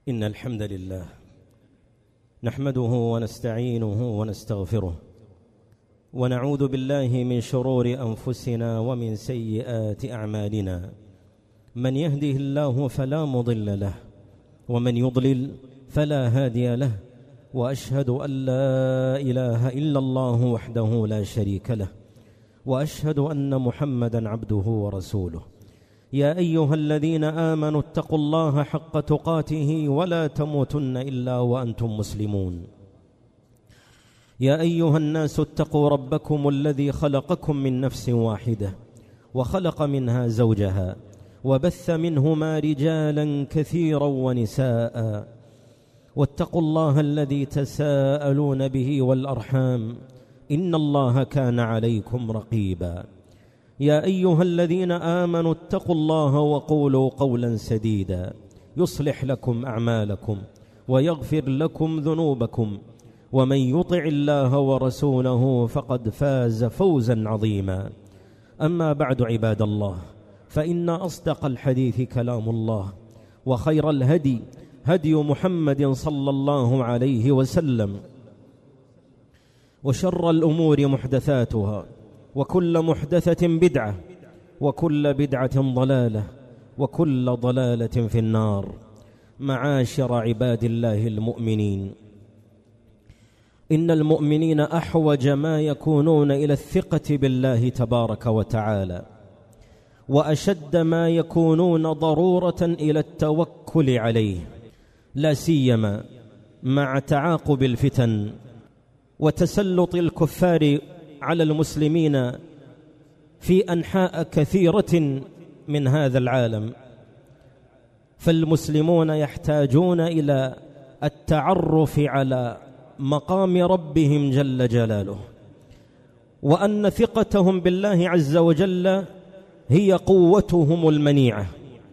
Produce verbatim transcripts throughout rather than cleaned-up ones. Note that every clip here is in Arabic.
إن الحمد لله نحمده ونستعينه ونستغفره ونعوذ بالله من شرور أنفسنا ومن سيئات أعمالنا. من يهده الله فلا مضل له ومن يضلل فلا هادي له، وأشهد أن لا إله إلا الله وحده لا شريك له، وأشهد أن محمدا عبده ورسوله. يا أيها الذين آمنوا اتقوا الله حق تقاته ولا تموتن إلا وأنتم مسلمون. يا أيها الناس اتقوا ربكم الذي خلقكم من نفس واحدة وخلق منها زوجها وبث منهما رجالا كثيرا ونساء، واتقوا الله الذي تساءلون به والأرحام إن الله كان عليكم رقيبا. يا أيها الذين آمنوا اتقوا الله وقولوا قولا سديدا يصلح لكم أعمالكم ويغفر لكم ذنوبكم، ومن يطع الله ورسوله فقد فاز فوزا عظيما. أما بعد، عباد الله، فإن أصدق الحديث كلام الله، وخير الهدي هدي محمد صلى الله عليه وسلم، وشر الأمور محدثاتها، وكل محدثة بدعة، وكل بدعة ضلالة، وكل ضلالة في النار. معاشر عباد الله المؤمنين، إن المؤمنين أحوج ما يكونون إلى الثقة بالله تبارك وتعالى، وأشد ما يكونون ضرورة إلى التوكل عليه، لا سيما مع تعاقب الفتن وتسلط الكفار على المسلمين في أنحاء كثيرة من هذا العالم. فالمسلمون يحتاجون إلى التعرف على مقام ربهم جل جلاله، وأن ثقتهم بالله عز وجل هي قوتهم المنيعة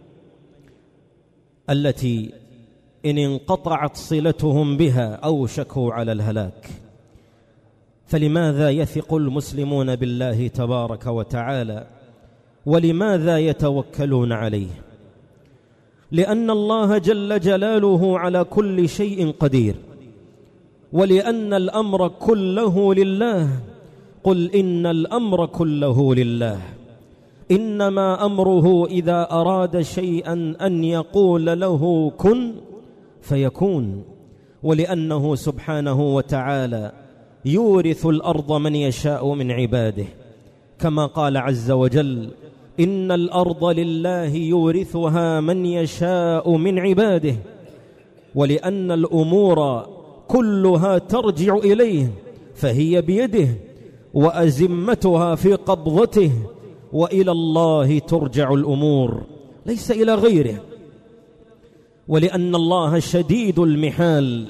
التي إن انقطعت صلتهم بها أوشكوا على الهلاك. فلماذا يثق المسلمون بالله تبارك وتعالى؟ ولماذا يتوكلون عليه؟ لأن الله جل جلاله على كل شيء قدير، ولأن الأمر كله لله. قل إن الأمر كله لله، إنما أمره إذا أراد شيئا أن يقول له كن فيكون. ولأنه سبحانه وتعالى يورث الأرض من يشاء من عباده، كما قال عز وجل: إن الأرض لله يورثها من يشاء من عباده. ولأن الأمور كلها ترجع إليه، فهي بيده، وأزمتها في قبضته، وإلى الله ترجع الأمور، ليس إلى غيره. ولأن الله شديد المحال،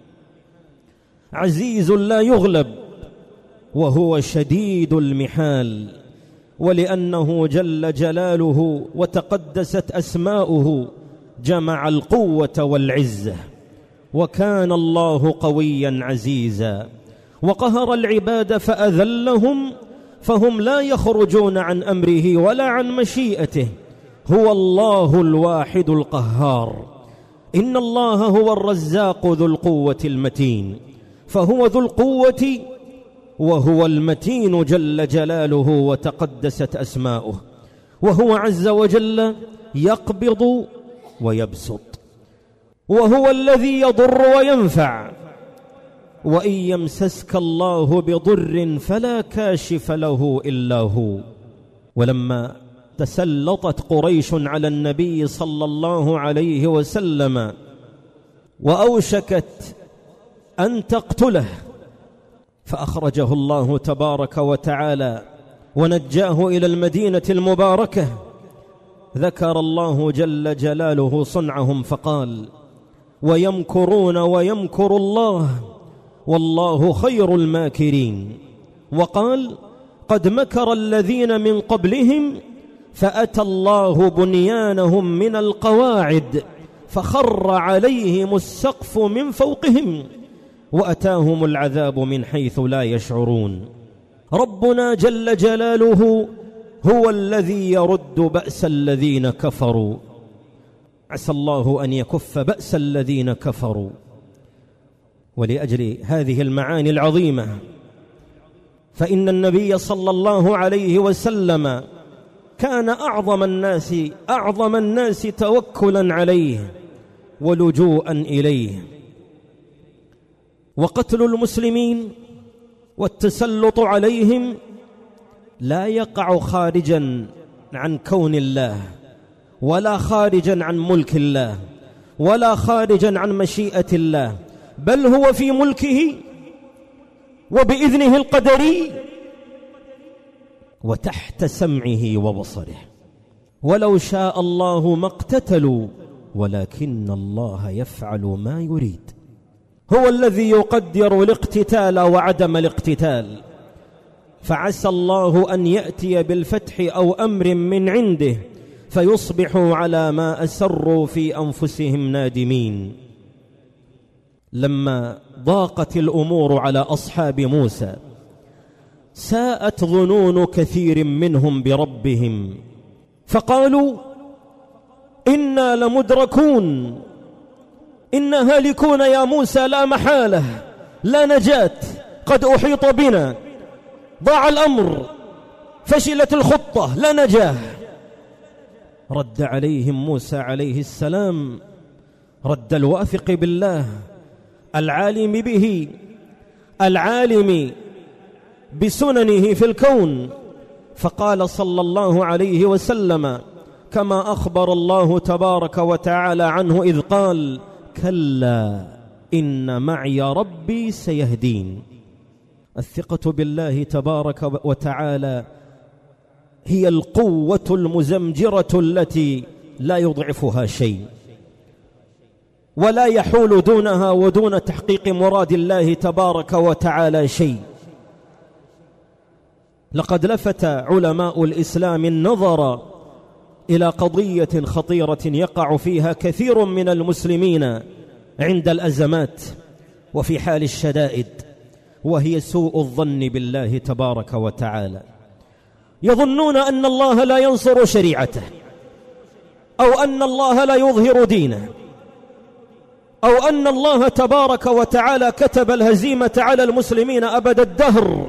عزيز لا يغلب، وهو شديد المحال. ولأنه جل جلاله وتقدست أسماؤه جمع القوة والعزة، وكان الله قويا عزيزا، وقهر العباد فأذلهم، فهم لا يخرجون عن أمره ولا عن مشيئته. هو الله الواحد القهار. إن الله هو الرزاق ذو القوة المتين، فهو ذو القوة وهو المتين جل جلاله وتقدست أسماؤه. وهو عز وجل يقبض ويبسط، وهو الذي يضر وينفع. وإن يمسسك الله بضر فلا كاشف له إلا هو. ولما تسلطت قريش على النبي صلى الله عليه وسلم وأوشكت أن تقتله، فأخرجه الله تبارك وتعالى ونجاه إلى المدينة المباركة، ذكر الله جل جلاله صنعهم فقال: ويمكرون ويمكر الله والله خير الماكرين. وقال: قد مكر الذين من قبلهم فأتى الله بنيانهم من القواعد فخر عليهم السقف من فوقهم وأتاهم العذاب من حيث لا يشعرون. ربنا جل جلاله هو الذي يرد بأس الذين كفروا عسى الله أن يكف بأس الذين كفروا. ولأجل هذه المعاني العظيمة فإن النبي صلى الله عليه وسلم كان أعظم الناس أعظم الناس توكلا عليه ولجوءا إليه. وقتل المسلمين والتسلط عليهم لا يقع خارجا عن كون الله، ولا خارجا عن ملك الله، ولا خارجا عن مشيئة الله، بل هو في ملكه وبإذنه القدري وتحت سمعه وبصره. ولو شاء الله ما اقتتلوا ولكن الله يفعل ما يريد. هو الذي يقدر الاقتتال وعدم الاقتتال، فعسى الله أن يأتي بالفتح أو أمر من عنده فيصبحوا على ما أسروا في أنفسهم نادمين. لما ضاقت الأمور على أصحاب موسى ساءت ظنون كثير منهم بربهم، فقالوا إنا لمدركون، إنا هالكون يا موسى لا محالة، لا نجاة، قد أحيط بنا، ضاع الأمر، فشلت الخطة، لا نجاه. رد عليهم موسى عليه السلام رد الواثق بالله العالم به العالم بسننه في الكون، فقال صلى الله عليه وسلم كما أخبر الله تبارك وتعالى عنه إذ قال كلا إن معي ربي سيهدين. الثقة بالله تبارك وتعالى هي القوة المزمجرة التي لا يضعفها شيء ولا يحول دونها ودون تحقيق مراد الله تبارك وتعالى شيء. لقد لفت علماء الإسلام النظر إلى قضية خطيرة يقع فيها كثير من المسلمين عند الأزمات وفي حال الشدائد، وهي سوء الظن بالله تبارك وتعالى. يظنون أن الله لا ينصر شريعته، أو أن الله لا يظهر دينه، أو أن الله تبارك وتعالى كتب الهزيمة على المسلمين أبد الدهر،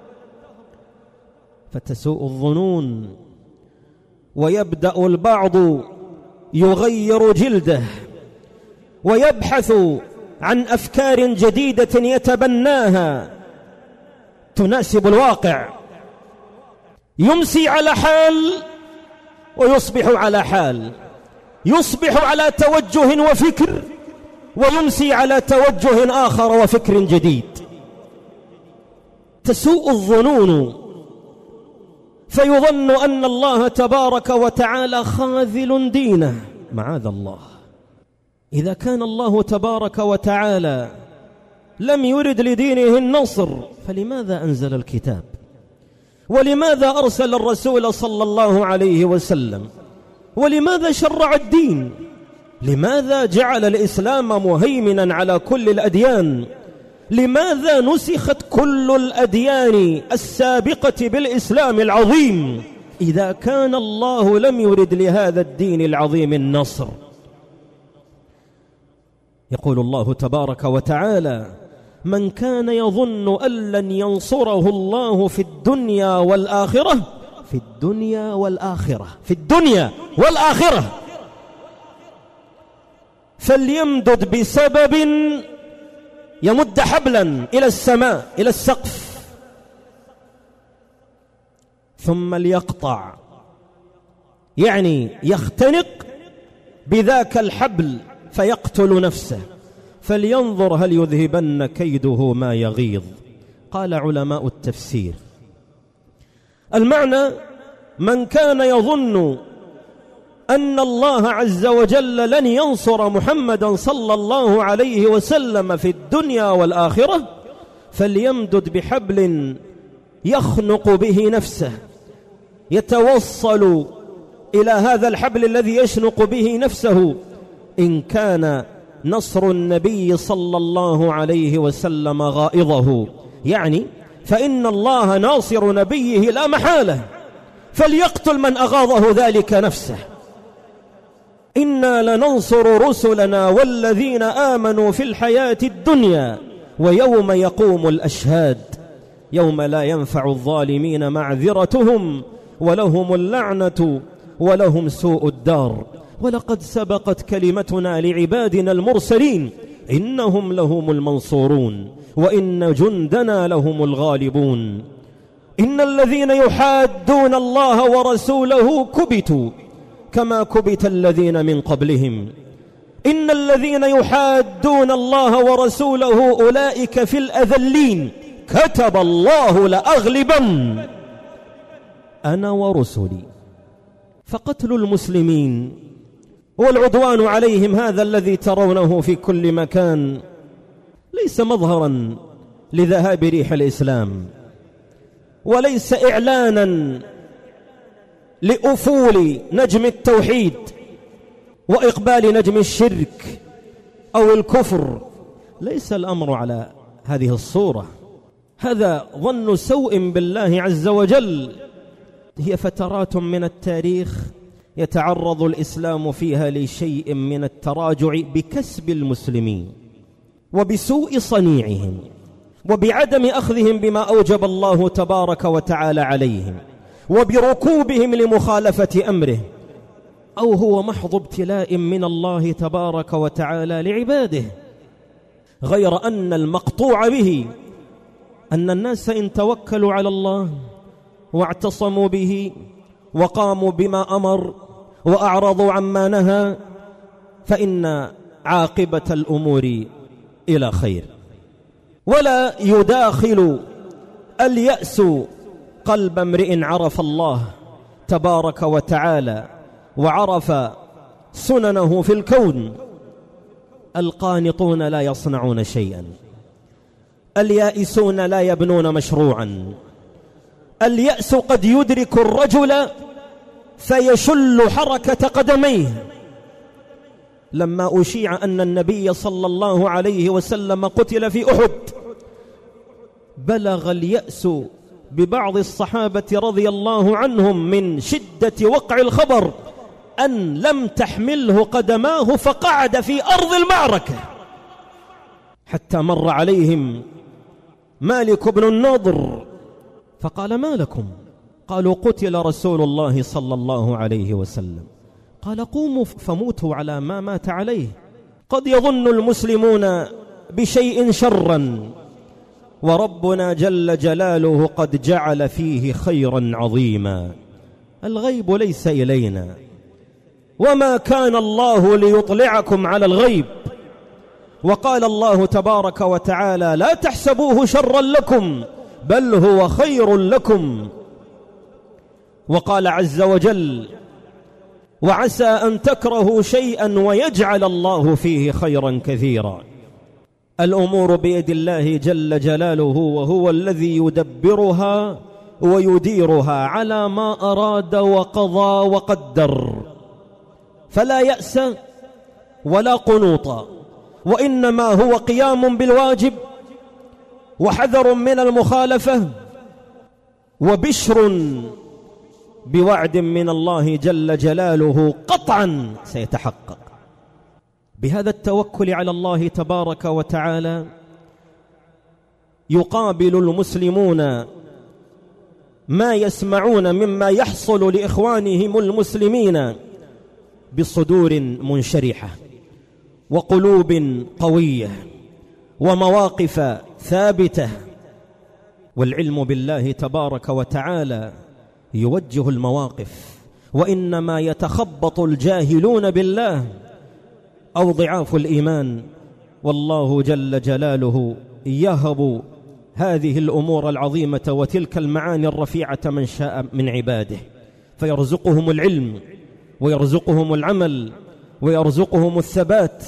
فتسوء الظنون ويبدأ البعض يغير جلده ويبحث عن أفكار جديدة يتبناها تناسب الواقع، يمسي على حال ويصبح على حال، يصبح على توجه وفكر ويمسي على توجه آخر وفكر جديد. تسوء الظنون فيظن أن الله تبارك وتعالى خاذل دينه، معاذ الله. إذا كان الله تبارك وتعالى لم يرد لدينه النصر فلماذا أنزل الكتاب؟ ولماذا أرسل الرسول صلى الله عليه وسلم؟ ولماذا شرع الدين؟ لماذا جعل الإسلام مهيمنا على كل الأديان؟ لماذا نسخت كل الأديان السابقة بالإسلام العظيم إذا كان الله لم يرد لهذا الدين العظيم النصر؟ يقول الله تبارك وتعالى من كان يظن أن لن ينصره الله في الدنيا والآخرة في الدنيا والآخرة في الدنيا والآخرة فليمدد بسبب يمد حبلا إلى السماء إلى السقف ثم ليقطع، يعني يختنق بذاك الحبل فيقتل نفسه، فلينظر هل يذهبن كيده ما يغيظ. قال علماء التفسير المعنى من كان يظن أن الله عز وجل لن ينصر محمدا صلى الله عليه وسلم في الدنيا والآخرة فليمدد بحبل يخنق به نفسه، يتوصل إلى هذا الحبل الذي يشنق به نفسه إن كان نصر النبي صلى الله عليه وسلم غائضه، يعني فإن الله ناصر نبيه لا محالة، فليقتل من أغاضه ذلك نفسه. إنا لننصر رسلنا والذين آمنوا في الحياة الدنيا ويوم يقوم الأشهاد يوم لا ينفع الظالمين معذرتهم ولهم اللعنة ولهم سوء الدار. ولقد سبقت كلمتنا لعبادنا المرسلين إنهم لهم المنصورون وإن جندنا لهم الغالبون. إن الذين يحادون الله ورسوله كبتوا كما كبت الذين من قبلهم. إن الذين يحادون الله ورسوله أولئك في الأذلين كتب الله لأغلبن أنا ورسلي. فقتل المسلمين والعدوان عليهم هذا الذي ترونه في كل مكان ليس مظهرا لذهاب ريح الإسلام، وليس إعلانا لأفول نجم التوحيد وإقبال نجم الشرك أو الكفر. ليس الأمر على هذه الصورة، هذا ظن سوء بالله عز وجل. هي فترات من التاريخ يتعرض الإسلام فيها لشيء من التراجع بكسب المسلمين وبسوء صنيعهم وبعدم أخذهم بما أوجب الله تبارك وتعالى عليهم وبركوبهم لمخالفة أمره، أو هو محض ابتلاء من الله تبارك وتعالى لعباده. غير أن المقطوع به أن الناس إن توكلوا على الله واعتصموا به وقاموا بما أمر وأعرضوا عما نهى فإن عاقبة الأمور إلى خير. ولا يداخل اليأس قلب امرئ عرف الله تبارك وتعالى وعرف سننه في الكون. القانطون لا يصنعون شيئا، اليائسون لا يبنون مشروعا. اليأس قد يدرك الرجل فيشل حركة قدميه. لما أشيع أن النبي صلى الله عليه وسلم قتل في أحد بلغ اليأس ببعض الصحابة رضي الله عنهم من شدة وقع الخبر أن لم تحمله قدماه فقعد في أرض المعركة، حتى مر عليهم مالك بن النضر فقال: ما لكم؟ قالوا: قتل رسول الله صلى الله عليه وسلم. قال: قوموا فموتوا على ما مات عليه. قد يظن المسلمون بشيء شرا وربنا جل جلاله قد جعل فيه خيرا عظيما. الغيب ليس إلينا، وما كان الله ليطلعكم على الغيب. وقال الله تبارك وتعالى: لا تحسبوه شرا لكم بل هو خير لكم. وقال عز وجل: وعسى أن تكرهوا شيئا ويجعل الله فيه خيرا كثيرا. الأمور بيد الله جل جلاله، وهو الذي يدبرها ويديرها على ما أراد وقضى وقدر. فلا يأس ولا قنوط، وإنما هو قيام بالواجب وحذر من المخالفة وبشر بوعد من الله جل جلاله قطعا سيتحقق. بهذا التوكل على الله تبارك وتعالى يقابل المسلمون ما يسمعون مما يحصل لإخوانهم المسلمين بصدور منشرحة وقلوب قوية ومواقف ثابتة. والعلم بالله تبارك وتعالى يوجه المواقف، وإنما يتخبط الجاهلون بالله أو ضعاف الإيمان، والله جل جلاله يهب هذه الأمور العظيمة وتلك المعاني الرفيعة من شاء من عباده، فيرزقهم العلم ويرزقهم العمل ويرزقهم الثبات،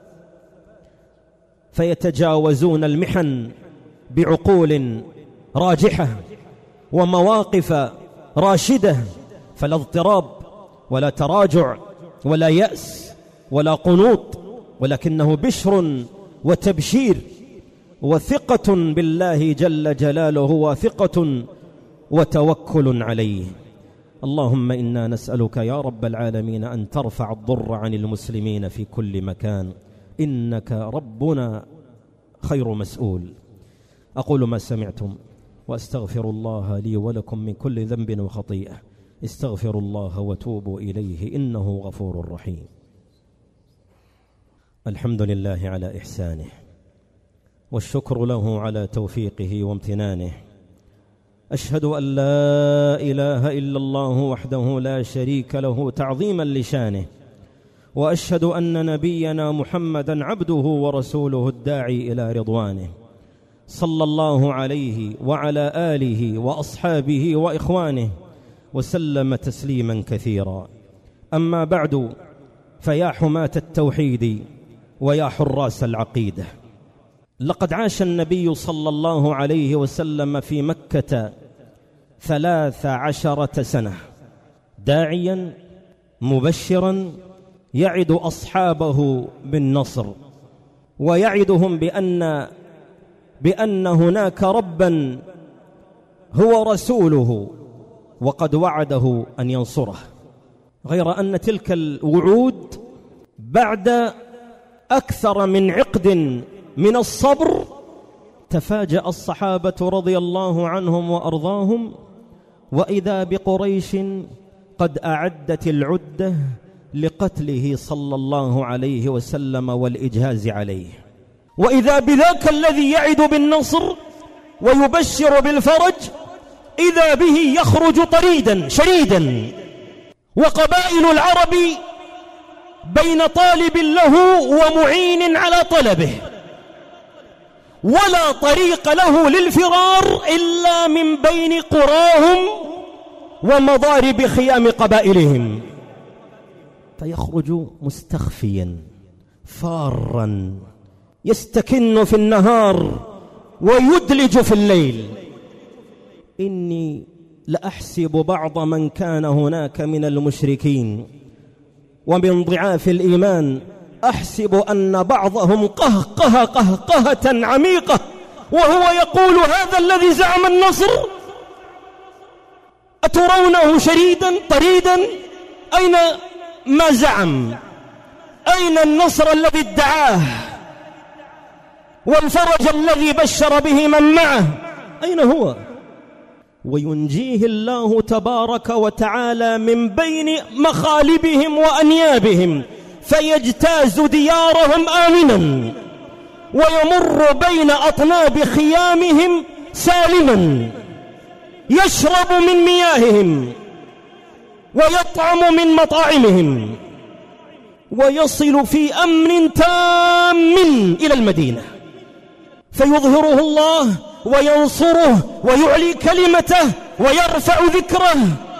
فيتجاوزون المحن بعقول راجحة ومواقف راشدة، فلا اضطراب ولا تراجع ولا يأس ولا قنوط، ولكنه بشر وتبشير وثقة بالله جل جلاله وثقة وتوكل عليه. اللهم إنا نسألك يا رب العالمين أن ترفع الضر عن المسلمين في كل مكان، إنك ربنا خير مسؤول. أقول ما سمعتم وأستغفر الله لي ولكم من كل ذنب وخطيئة، استغفروا الله وتوبوا إليه إنه غفور رحيم. الحمد لله على إحسانه، والشكر له على توفيقه وامتنانه. أشهد أن لا إله إلا الله وحده لا شريك له تعظيما لشانه، وأشهد أن نبينا محمدا عبده ورسوله الداعي إلى رضوانه، صلى الله عليه وعلى آله وأصحابه وإخوانه وسلم تسليما كثيرا. أما بعد، فيا حماة التوحيد ويا حراس العقيدة، لقد عاش النبي صلى الله عليه وسلم في مكة ثلاث عشرة سنة داعيا مبشرا يعد أصحابه بالنصر، ويعدهم بأن بأن هناك ربا هو رسوله، وقد وعده أن ينصره. غير أن تلك الوعود بعد أكثر من عقد من الصبر تفاجأ الصحابة رضي الله عنهم وأرضاهم، وإذا بقريش قد أعدت العدة لقتله صلى الله عليه وسلم والإجهاز عليه، وإذا بذاك الذي يعد بالنصر ويبشر بالفرج إذا به يخرج طريدا شريدا، وقبائل العرب بين طالب له ومعين على طلبه، ولا طريق له للفرار إلا من بين قراهم ومضارب خيام قبائلهم، فيخرج مستخفيا فارا يستكن في النهار ويدلج في الليل. إني لأحسب بعض من كان هناك من المشركين ومن ضعاف الإيمان، أحسب أن بعضهم قهقه قهقهة عميقة وهو يقول: هذا الذي زعم النصر أترونه شريدا طريدا؟ أين ما زعم؟ أين النصر الذي ادعاه والفرج الذي بشر به من معه؟ أين هو؟ وينجيه الله تبارك وتعالى من بين مخالبهم وأنيابهم، فيجتاز ديارهم آمنا ويمر بين أطناب خيامهم سالما، يشرب من مياههم ويطعم من مطاعمهم، ويصل في أمن تام إلى المدينة، فيظهره الله وينصره ويعلي كلمته ويرفع ذكره.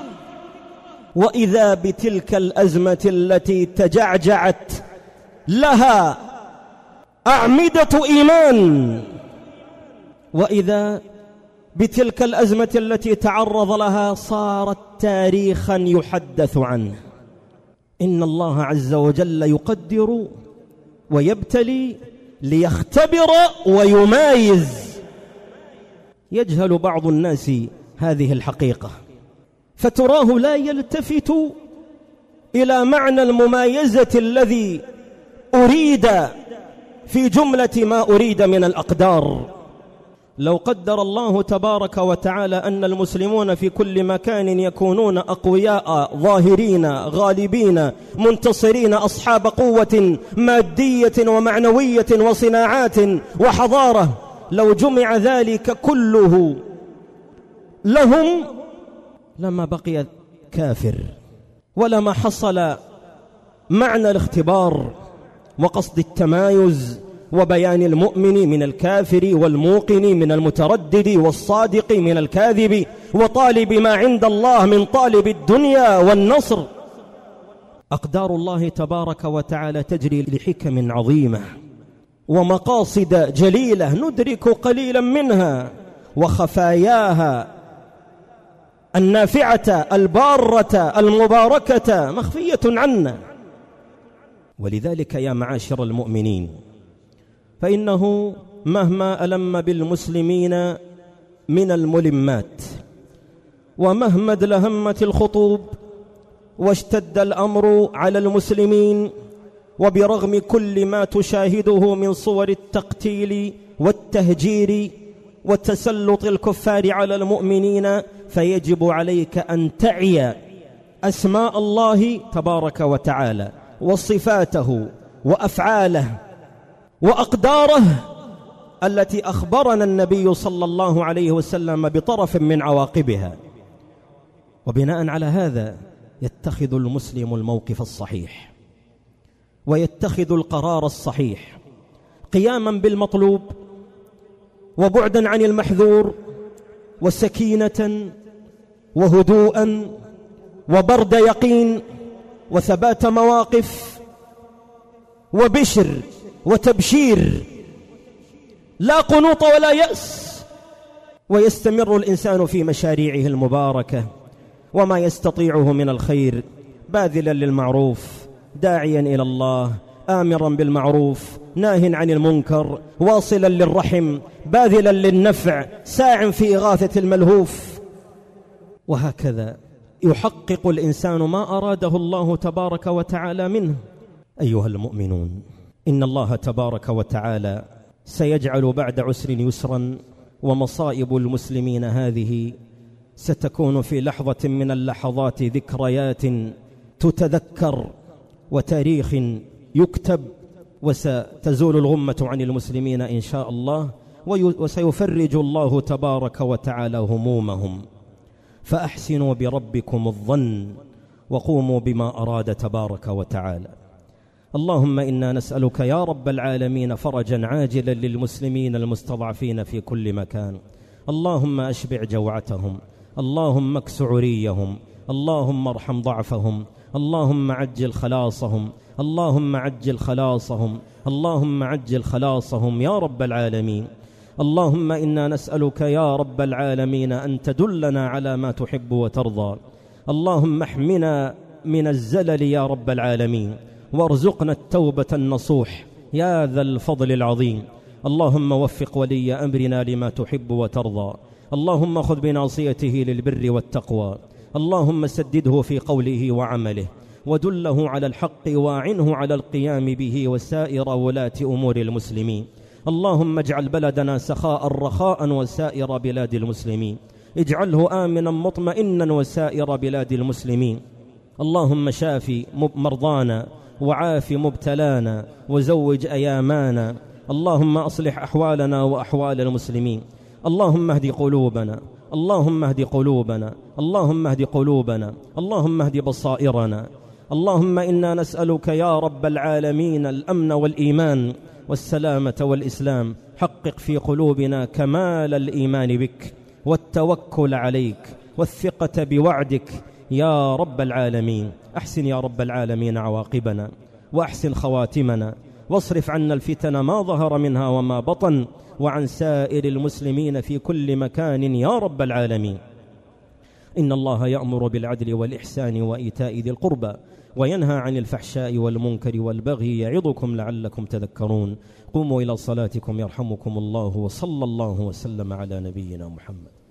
وإذا بتلك الأزمة التي تجعجعت لها أعمدة إيمان، وإذا بتلك الأزمة التي تعرض لها صارت تاريخا يحدث عنه. إن الله عز وجل يقدر ويبتلي ليختبر ويمايز. يجهل بعض الناس هذه الحقيقة، فتراه لا يلتفت إلى معنى الممايزة الذي أريد في جملة ما أريد من الأقدار. لو قدر الله تبارك وتعالى أن المسلمون في كل مكان يكونون أقوياء ظاهرين غالبين منتصرين أصحاب قوة مادية ومعنوية وصناعات وحضارة، لو جمع ذلك كله لهم لما بقي كافر، ولما حصل معنى الاختبار وقصد التمايز وبيان المؤمن من الكافر والموقن من المتردد والصادق من الكاذب وطالب ما عند الله من طالب الدنيا والنصر. أقدار الله تبارك وتعالى تجري لحكم عظيمة ومقاصد جليلة ندرك قليلا منها، وخفاياها النافعة البارة المباركة مخفية عنا. ولذلك يا معاشر المؤمنين، فإنه مهما ألم بالمسلمين من الملمات ومهما ادلهمت الخطوب واشتد الأمر على المسلمين، وبرغم كل ما تشاهده من صور التقتيل والتهجير وتسلط الكفار على المؤمنين، فيجب عليك أن تعي أسماء الله تبارك وتعالى وصفاته وأفعاله وأقداره التي أخبرنا النبي صلى الله عليه وسلم بطرف من عواقبها. وبناء على هذا يتخذ المسلم الموقف الصحيح ويتخذ القرار الصحيح، قياما بالمطلوب وبعدا عن المحذور، وسكينة وهدوءا وبرد يقين وثبات مواقف وبشر وتبشير، لا قنوط ولا يأس. ويستمر الإنسان في مشاريعه المباركة وما يستطيعه من الخير، باذلا للمعروف، داعيا إلى الله، آمرا بالمعروف، ناه عن المنكر، واصلا للرحم، باذلا للنفع، ساع في إغاثة الملهوف. وهكذا يحقق الإنسان ما أراده الله تبارك وتعالى منه. أيها المؤمنون، إن الله تبارك وتعالى سيجعل بعد عسر يسرا، ومصائب المسلمين هذه ستكون في لحظة من اللحظات ذكريات تتذكر وتاريخ يكتب، وستزول الغمة عن المسلمين إن شاء الله، وسيفرج الله تبارك وتعالى همومهم. فأحسنوا بربكم الظن وقوموا بما أراد تبارك وتعالى. اللهم إنا نسألك يا رب العالمين فرجا عاجلا للمسلمين المستضعفين في كل مكان. اللهم أشبع جوعتهم، اللهم اكس عريهم، اللهم ارحم ضعفهم، اللهم عجل خلاصهم، اللهم عجل خلاصهم، اللهم عجل خلاصهم يا رب العالمين. اللهم إنا نسألك يا رب العالمين أن تدلنا على ما تحب وترضى. اللهم احمنا من الزلل يا رب العالمين، وارزقنا التوبة النصوح يا ذا الفضل العظيم. اللهم وفق ولي أمرنا لما تحب وترضى. اللهم خذ بناصيته للبر والتقوى. اللهم سدده في قوله وعمله، ودله على الحق، واعنه على القيام به وسائر ولاة أمور المسلمين. اللهم اجعل بلدنا سخاء رخاء وسائر بلاد المسلمين، اجعله آمنا مطمئنا وسائر بلاد المسلمين. اللهم شافي مرضانا وعاف مبتلانا وزوج أيامانا. اللهم أصلح أحوالنا وأحوال المسلمين. اللهم اهد قلوبنا، اللهم اهد قلوبنا، اللهم اهد قلوبنا، اللهم اهد بصائرنا. اللهم إنا نسألك يا رب العالمين الأمن والإيمان والسلامة والإسلام. حقق في قلوبنا كمال الإيمان بك والتوكل عليك والثقة بوعدك يا رب العالمين. أحسن يا رب العالمين عواقبنا، وأحسن خواتمنا، واصرف عنا الفتن ما ظهر منها وما بطن، وعن سائر المسلمين في كل مكان يا رب العالمين. إن الله يأمر بالعدل والإحسان وإيتاء ذي القربى، وينهى عن الفحشاء والمنكر والبغي، يعظكم لعلكم تذكرون. قوموا إلى صلاتكم يرحمكم الله، وصلى الله وسلم على نبينا محمد.